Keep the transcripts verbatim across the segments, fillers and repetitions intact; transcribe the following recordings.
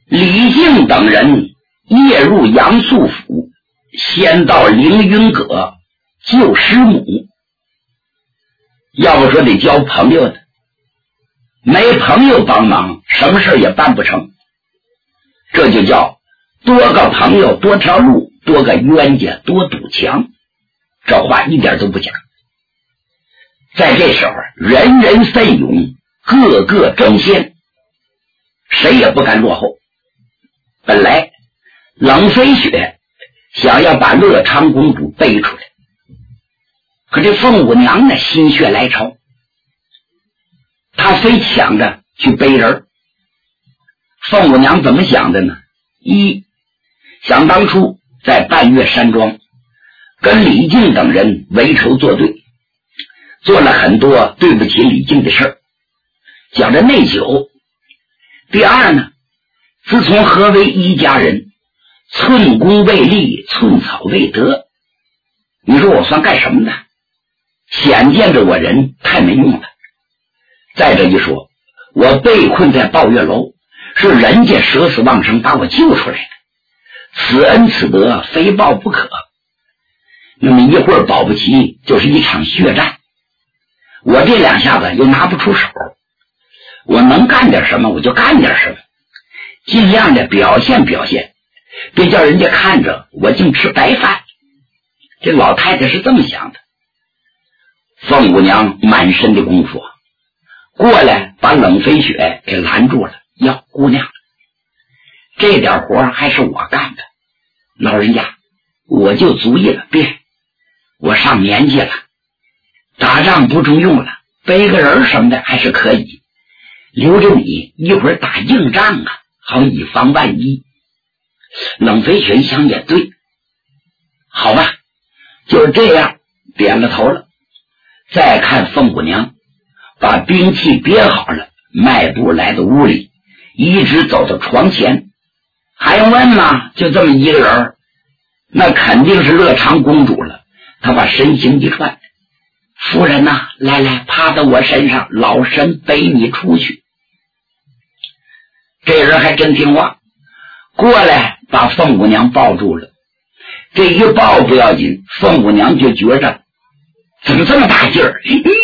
李靖等人夜入杨素府，先到凌云阁救师母。要不说得交朋友的，没朋友帮忙，什么事也办不成。这就叫多个朋友多条路，多个冤家多堵墙。这话一点都不假。在这时候，人人奋勇，个个争先，谁也不敢落后。本来冷飞雪想要把乐昌公主背出来，可这凤舞娘呢心血来潮，她非抢着去背人。凤舞娘怎么想的呢？一，想当初在半月山庄跟李靖等人为仇作对，做了很多对不起李靖的事儿，讲着内疚。第二呢，自从合为一家人，寸功未立，寸草未得，你说我算干什么呢？显见着我人太没用了。再者一说，我被困在抱月楼，是人家舍死忘生把我救出来的，此恩此德非报不可。那么一会儿保不齐就是一场血战，我这两下子又拿不出手，我能干点什么我就干点什么，尽量的表现表现，别叫人家看着我净吃白饭。这老太太是这么想的。凤姑娘满身的功夫过来把冷飞雪给拦住了。哟，姑娘，这点活还是我干的，老人家我就足矣了，别，我上年纪了，打仗不中用了，背个人什么的还是可以，留着你一会儿打硬仗啊，好以防万一。冷飞雪想也对，好吧，就是这样，点了头了。再看凤姑娘把兵器别好了，迈步来到屋里，一直走到床前。还用问吗？就这么一个人，那肯定是乐昌公主了。她把身形一转，夫人呐，来来，趴到我身上，老身背你出去。这人还真听话，过来把凤姑娘抱住了。这一抱不要紧，凤姑娘就觉着怎么这么大劲儿，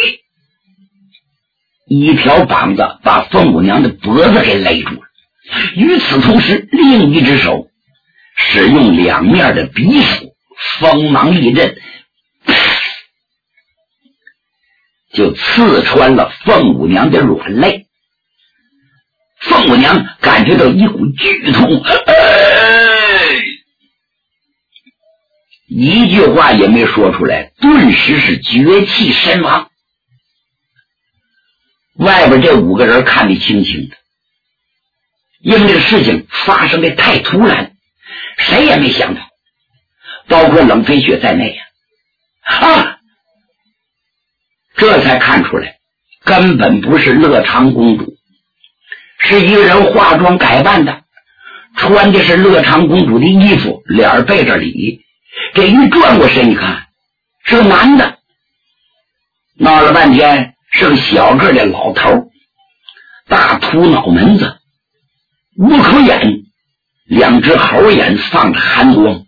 一条膀子把凤姑娘的脖子给勒住了。与此同时，另一只手使用两面的匕首，锋芒一阵，就刺穿了凤姑娘的软肋。凤姑娘感觉到一股剧痛，哎，一句话也没说出来，顿时是绝气身亡。外边这五个人看得清清的，因为这个事情发生的太突然，谁也没想到，包括冷飞雪在内啊，啊这才看出来根本不是乐昌公主，是一个人化妆改扮的，穿的是乐昌公主的衣服，脸背着里，这一转过身一看是个男的，闹了半天是个小个的老头，大秃脑门子，五口眼，两只猴眼放着寒光，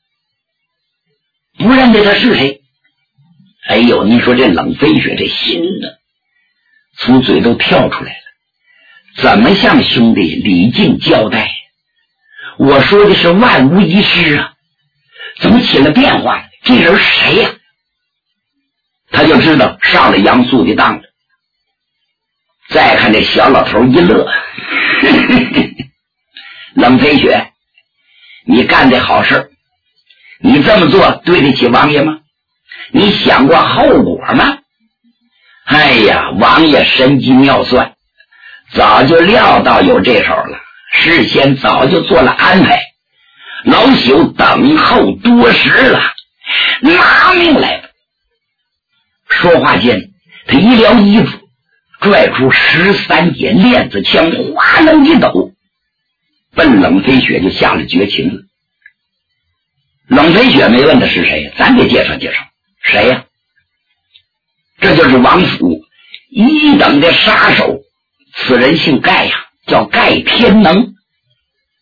不认得他是谁。哎呦，你说这冷飞雪这心呢，从嘴都跳出来了，怎么向兄弟李靖交代？我说的是万无一失啊，怎么起了变化了？这人谁呀、啊？他就知道上了杨素的当了。再看这小老头一乐，呵呵呵，冷飞雪，你干的好事，你这么做对得起王爷吗？你想过后果吗？哎呀，王爷神机妙算，早就料到有这手了，事先早就做了安排，老朽等候多时了，拿命来吧。说话间，他一撩衣服，拽出十三节链子枪，哗楞一抖，奔冷飞雪就下了绝情了。冷飞雪没问的是谁，咱得介绍介绍，谁呀、啊？这就是王府一等的杀手，此人姓盖呀，叫盖天能。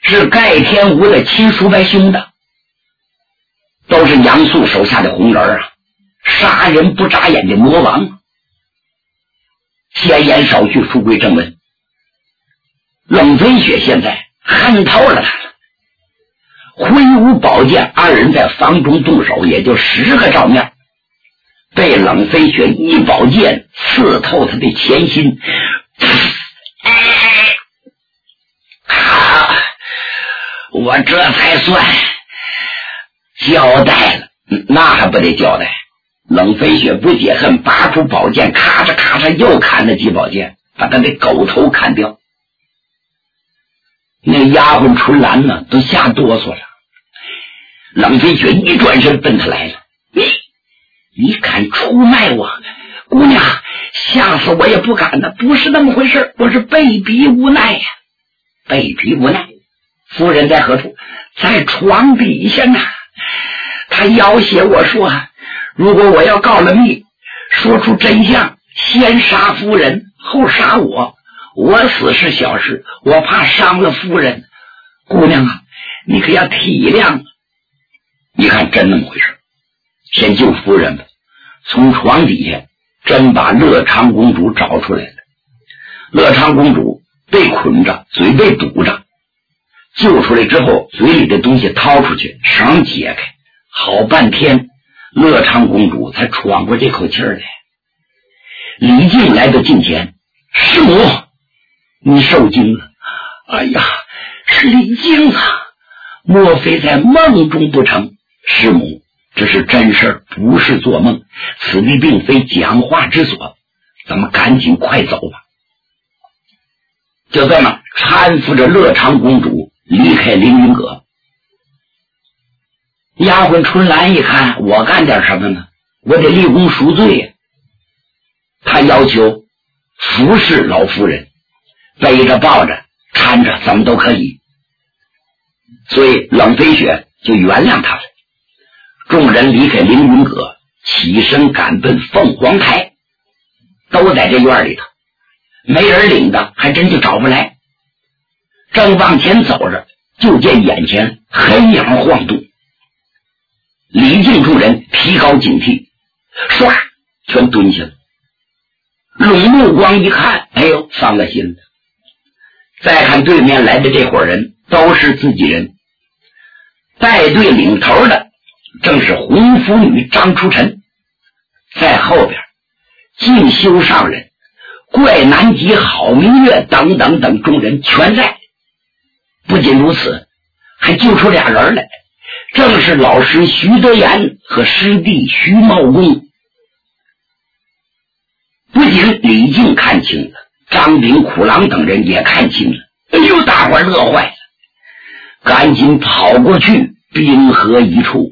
是盖天武的亲叔伯兄的，都是杨素手下的红人啊，杀人不眨眼的魔王。闲言少叙，书归正文。冷飞雪现在恨透了他了，挥舞宝剑，二人在房中动手，也就十个照面，被冷飞雪一宝剑刺透他的前心。啊，我这才算交代了。那还不得交代？冷飞雪不解恨，拔出宝剑，咔嚓咔嚓又砍了几宝剑，把他的狗头砍掉。那丫鬟春兰呢，都吓哆嗦了。冷飞雪一转身奔他来了，你你敢出卖我？姑娘，吓死我也不敢呢，不是那么回事，我是被逼无奈呀、啊。被逼无奈，夫人在何处？在床底下呢。他要挟我说，如果我要告了密，说出真相，先杀夫人后杀我，我死是小事，我怕伤了夫人。姑娘啊，你可要体谅。你看真那么回事，先救夫人吧。从床底下真把乐昌公主找出来了。乐昌公主被捆着，嘴被堵着，救出来之后，嘴里的东西掏出去，绳解开，好半天乐昌公主才喘过这口气来。李靖来到近前，师母，你受惊了。哎呀，是李靖啊，莫非在梦中不成？师母，这是真事，不是做梦，此地并非讲话之所，咱们赶紧快走吧。就这么搀扶着乐昌公主离开凌云阁。丫鬟春兰一看，我干点什么呢？我得立功赎罪呀、啊！他要求服侍老夫人，背着抱着搀着怎么都可以，所以冷飞雪就原谅他了。众人离开凌云阁，起身赶奔凤凰台，都在这院里头，没人领的还真就找不来。正往前走着，就见眼前黑影晃动，李靖众人提高警惕，唰全蹲下了。拢目光一看，哎呦，伤了心了。再看对面来的这伙人，都是自己人，带队领头的正是红拂女张初晨，在后边进修上人、怪南极、郝明月等等等众人全在。不仅如此，还救出俩人来，正是老师徐德言和师弟徐茂公。不仅李靖看清了，张炳、苦郎等人也看清了，哎呦，大伙乐坏了，赶紧跑过去冰河一处。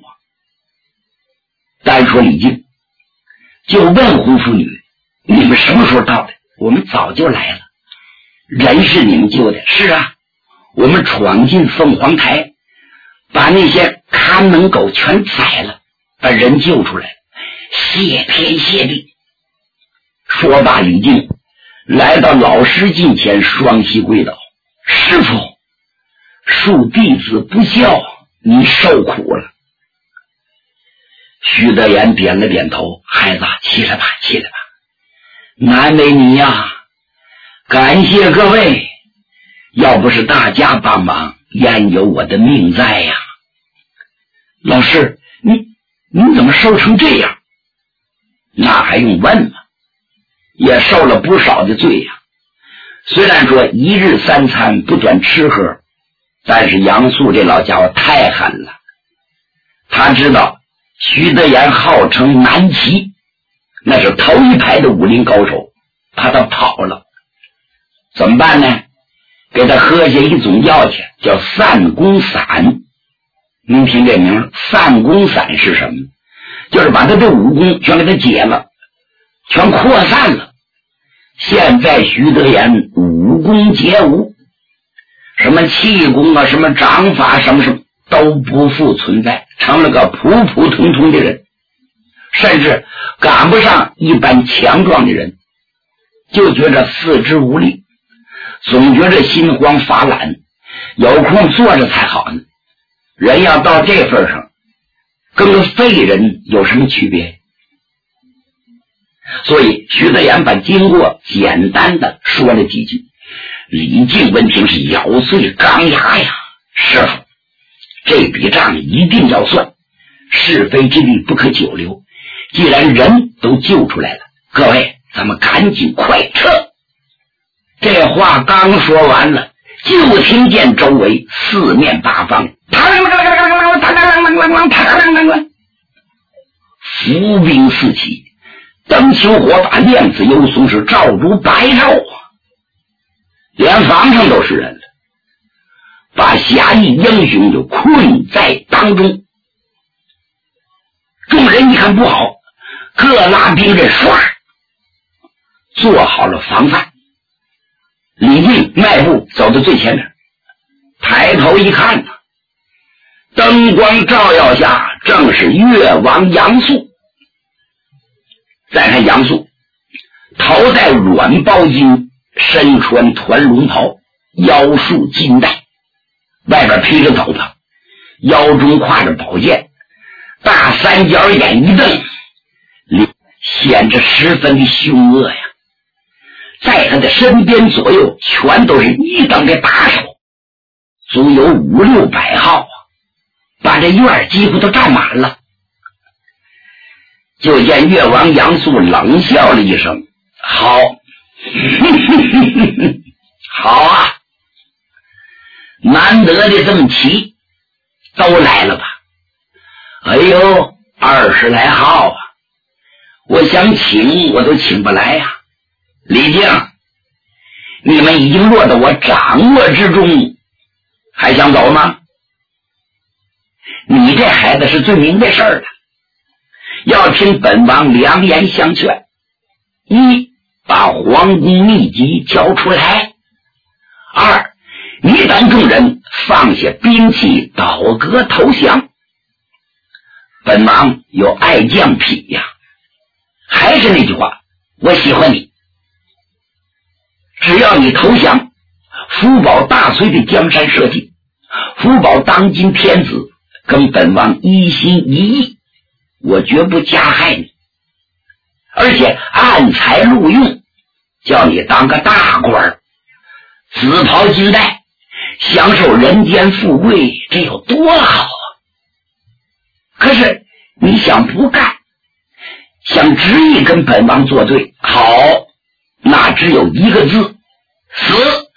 单说李靖，就问红拂女，你们什么时候到的？我们早就来了。人是你们救的？是啊，我们闯进凤凰台，把那些看门狗全宰了，把人救出来，谢天谢地。说罢，李靖来到老师近前，双膝跪倒，师父，恕弟子不孝，你受苦了。徐德言点了点头，孩子起来吧，起来吧，难为你呀、啊！感谢各位，要不是大家帮忙，焉有我的命在呀？老师，你你怎么受成这样？那还用问吗？也受了不少的罪呀。虽然说一日三餐不断吃喝，但是杨素这老家伙太狠了。他知道徐德言号称南齐，那是头一排的武林高手，怕他跑了，怎么办呢？给他喝下一种药去，叫散功散。您听这名，散功散是什么？就是把他的武功全给他解了，全扩散了。现在徐德言武功皆无，什么气功啊，什么掌法，什么什么都不复存在，成了个普普通通的人，甚至赶不上一般强壮的人，就觉着四肢无力，总觉着心慌发懒， 有空坐着才好呢。人要到这份上，跟个废人有什么区别？所以徐德言把经过简单的说了几句。李靖闻听是咬碎钢牙呀，师傅，这笔账一定要算，是非之地不可久留。既然人都救出来了，各位咱们赶紧快撤。这话刚说完了，就听见周围四面八方伏兵四起，灯球火把，亮子幽松是照如白昼啊，连房上都是人了，把侠义英雄就困在当中。众人一看不好，各拉兵刃，唰做好了防范。李靖迈步走到最前面，抬头一看呢，灯光照耀下正是越王杨素。再看杨素，头戴软包巾，身穿团龙袍，腰束金带，外边披着斗篷，腰中挎着宝剑，大三角眼一瞪，显着十分的凶恶呀。在他的身边左右全都是一等的打手，足有五六百号啊，把这院几乎都占满了。就见越王杨素冷笑了一声，好好啊，难得的这么齐，都来了吧？哎呦，二十来号啊，我想请我都请不来呀、啊。李靖，你们已经落到我掌握之中，还想走吗？你这孩子是最明白事儿的，要听本王良言相劝：一，把皇宫秘籍交出来；二，你等众人放下兵器，倒戈投降。本王有爱将癖呀，还是那句话，我喜欢你。只要你投降，福保大隋的江山社稷，福保当今天子跟本王一心一意，我绝不加害你，而且按才录用，叫你当个大官，紫袍金带，享受人间富贵，这有多好啊！可是你想不干，想执意跟本王作对，好，那只有一个字，死。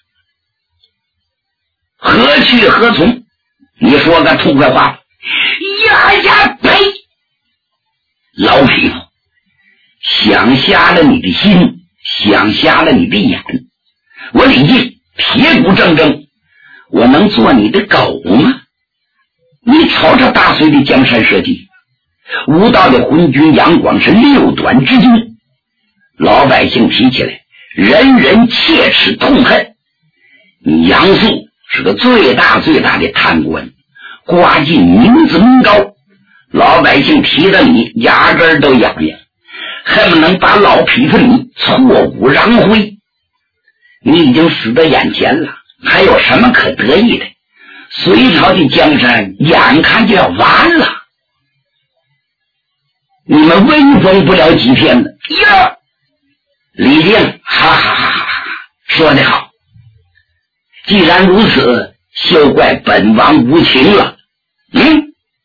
何去何从？你说个痛快话。呀呀呸！老匹夫，想瞎了你的心，想瞎了你的眼。我李靖铁骨铮铮，我能做你的狗吗？你瞅瞅大隋的江山社稷，无道的昏君杨广是六短之君，老百姓提起来人人切齿痛恨。你杨素是个最大最大的贪官，刮尽名字名高，老百姓提到你牙根都痒痒，恨不能把老匹夫你挫骨扬灰。你已经死在眼前了，还有什么可得意的？隋朝的江山眼看就要完了，你们威风不了几天了呀！李靖哈哈哈哈，说得好，既然如此，休怪本王无情了。嗯，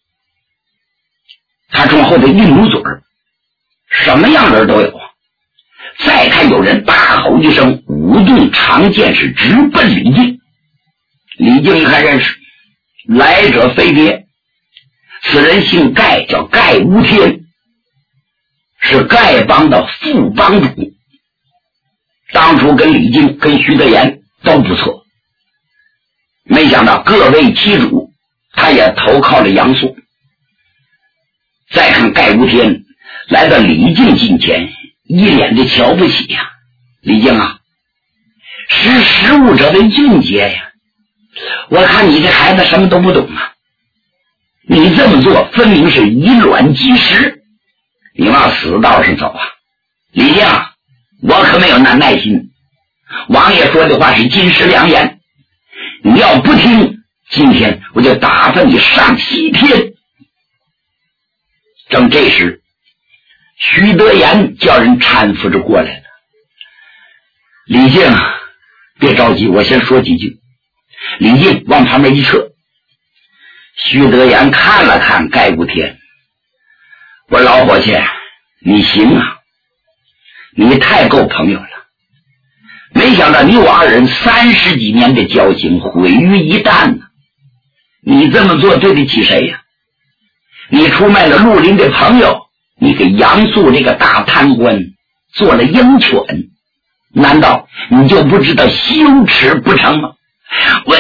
他从后头一努嘴儿，什么样人都有啊。再看有人大吼一声，舞动长剑是直奔李靖。李靖一看认识，来者非别，此人姓盖，叫盖无天，是丐帮的副帮主，当初跟李靖跟徐德言都不错，没想到各为其主，他也投靠了杨素。再看盖无天来到李靖近前，一脸的瞧不起呀、啊、李靖啊，识时务者为俊杰呀，我看你这孩子什么都不懂啊，你这么做分明是以卵击石，你往死道上走啊！李靖，我可没有那耐心，王爷说的话是金石良言， 你要不听，今天我就打发你上西天。正这时，徐德言叫人搀扶着过来了。李靖，别着急，我先说几句。李靖往旁边一撤。徐德言看了看盖无天，我说老伙计，你行啊，你太够朋友了。没想到你我二人三十几年的交情毁于一旦呢、啊！你这么做对得起谁呀、啊？你出卖了绿林的朋友，你给杨素这个大贪官做了鹰犬，难道你就不知道羞耻不成吗？喂！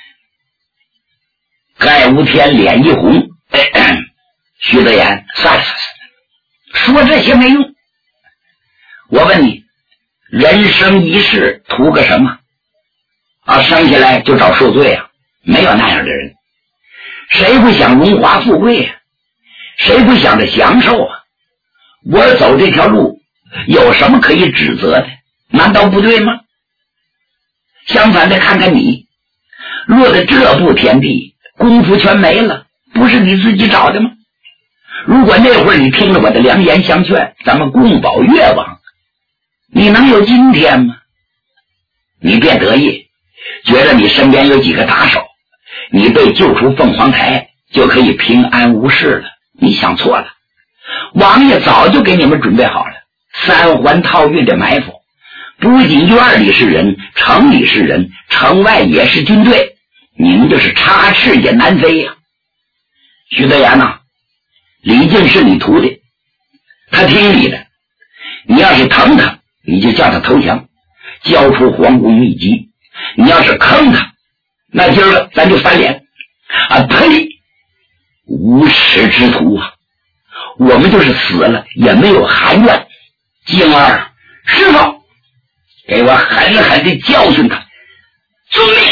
盖无天脸一红，哎、徐德言，算了算了，说这些没用。我问你，人生一世图个什么啊？生下来就找受罪啊？没有那样的人。谁不想荣华富贵啊？谁不想着享受啊？我走这条路有什么可以指责的？难道不对吗？相反的，看看你落得这步田地，功夫全没了，不是你自己找的吗？如果那会儿你听了我的良言相劝，咱们共保越王，你能有今天吗？你别得意，觉得你身边有几个打手，你被救出凤凰台就可以平安无事了。你想错了，王爷早就给你们准备好了三环套运的埋伏，不仅院里是人，城里是人，城外也是军队，你们就是插翅也难飞呀、啊！徐德言呐、啊，李靖是你徒弟，他听你的，你要是疼他，你就叫他投降，交出皇宫秘籍；你要是坑他，那今儿个咱就翻脸啊！呸！无耻之徒啊！我们就是死了也没有含怨。静儿，师傅，给我狠狠地教训他！遵命。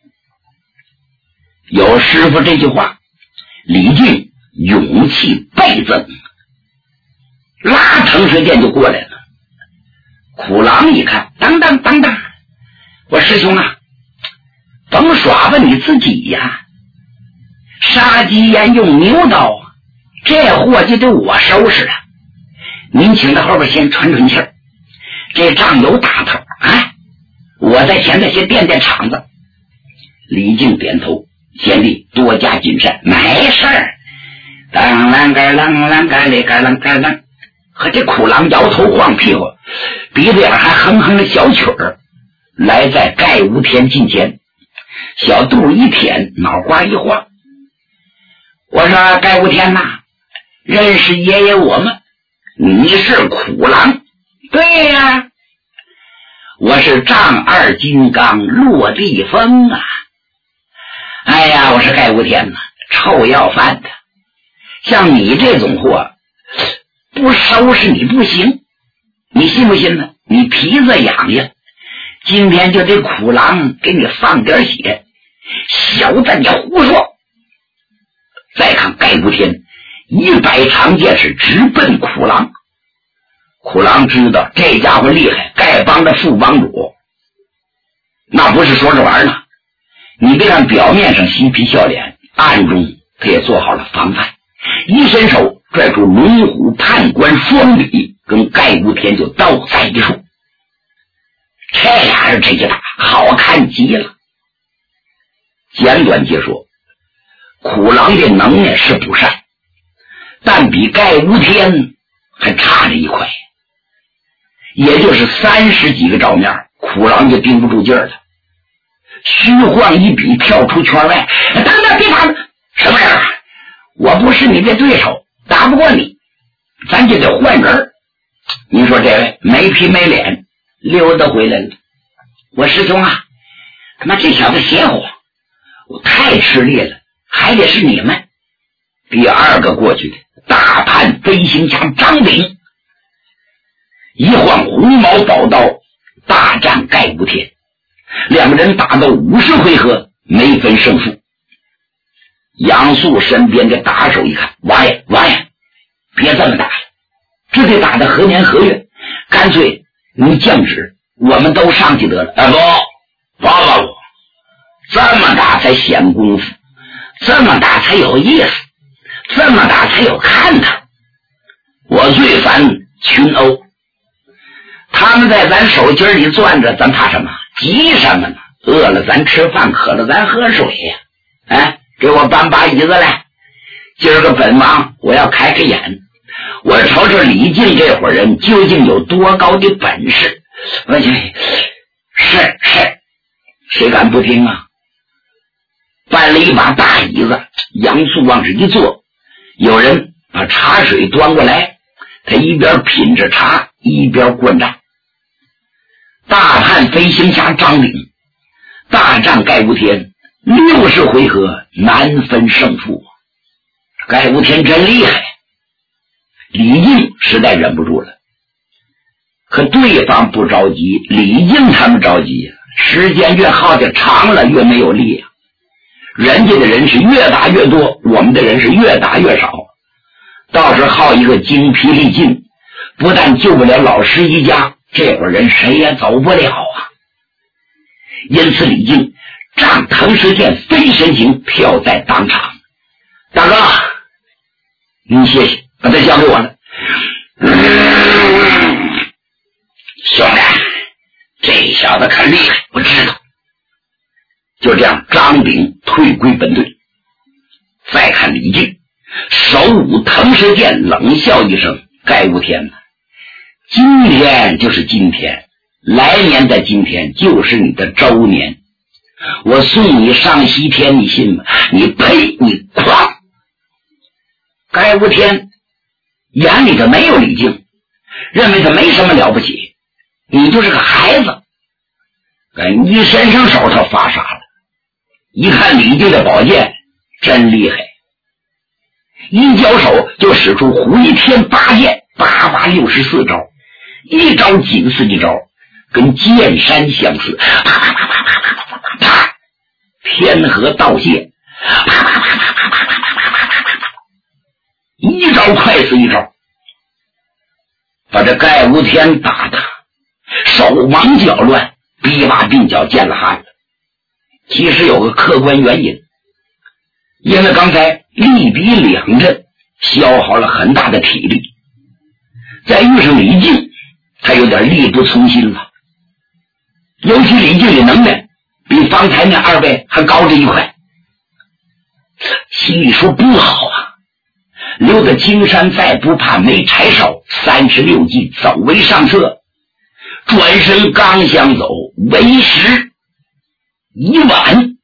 有师傅这句话，李靖勇气倍增，拉腾水剑就过来了。苦郎一看，当当当当，我师兄啊，甭耍吧你自己呀！杀鸡焉用牛刀，这货就得我收拾了。您请到后边先喘喘气儿，这仗有打头啊！我在前头先垫垫场子。李靖点头，贤弟多加谨慎。没事儿。当啷个啷啷个哩个啷个啷，和这苦郎摇头晃屁股，鼻子眼还哼哼着小曲儿，来在盖无天近前，小肚一舔，脑瓜一晃。我说盖无天呐，认识爷爷我吗？你是苦郎？对呀、啊，我是丈二金刚落地风啊！哎呀，我是盖无天呐，臭要饭的，像你这种货，不收拾你不行。你信不信呢？你皮子痒痒，今天就得苦郎给你放点血。小子，你胡说！再看盖无天一摆长剑是直奔苦郎。苦郎知道这家伙厉害，丐帮的副帮主，那不是说着玩呢。你别看表面上嬉皮笑脸，暗中他也做好了防范，一伸手拽出龙虎判官双笔，跟盖无天就刀在一处。这俩人这一打好看极了。简短解说，苦郎的能耐是不善，但比盖无天还差着一块，也就是三十几个照面，苦郎就盯不住劲儿了。虚晃一笔跳出圈外，等等，别打了！什么呀？我不是你的对手，打不过你，咱就得换人。你说这位没皮没脸溜达回来了。我师兄啊，他妈这小子邪乎，我太吃力了，还得是你们。第二个过去的大判飞行侠张炳，一晃红毛宝刀大战盖无天，两个人打到五十回合没分胜负。杨素身边的打手一看，王爷王爷，别这么打了，这得打得何年何月，干脆你降旨，我们都上去得了。哎不不不不，这才显功夫，这么打才有意思，这么打才有看头。我最烦群殴，他们在咱手心里攥着，咱怕什么？急什么呢？饿了咱吃饭，渴了咱喝水呀、啊！哎，给我搬把椅子来，今儿个本王我要开开眼，我瞅瞅李靖这伙人究竟有多高的本事。我去，是是，谁敢不听啊？搬了一把大椅子，杨素往这一坐，有人把茶水端过来，他一边品着茶一边观战。大汉飞行侠张炳大战盖无天，六十回合难分胜负。盖无天真厉害，李靖实在忍不住了。可对方不着急，李靖他们着急，时间越耗的长了越没有力啊。人家的人是越打越多，我们的人是越打越少，倒是耗一个精疲力尽，不但救不了老师一家，这伙人谁也走不了啊。因此李靖仗腾石剑飞身行，跳在当场。大哥，您谢谢，把他交给我了。嗯，兄弟，这小子可厉害，我知道。就这样，张炳退归本队。再看李靖，手舞腾石剑，冷笑一声：“盖无天哪，今天就是今天，来年的今天就是你的周年。我送你上西天，你信吗？你呸！你狂！”盖无天眼里头没有李靖，认为他没什么了不起，你就是个孩子。一伸上手，他发傻了。一看李靖的宝剑真厉害，一交手就使出回天八剑，八八六十四招，一招紧似一招，跟剑山相似。啪啪啪啪啪啪啪啪啪，天河道谢，啪啪啪啪啪啪啪啪啪啪啪啪，一招快似一招，把这盖无天打的手忙脚乱，臂把鬓角见了汗了。其实有个客观原因，因为刚才力比两阵，消耗了很大的体力，再遇上李靖，他有点力不从心了。尤其李靖的能耐比方才那二位还高着一块，心里说不好啊，留得青山在，不怕没柴烧，三十六计走为上策。转身刚想走，为时已晚。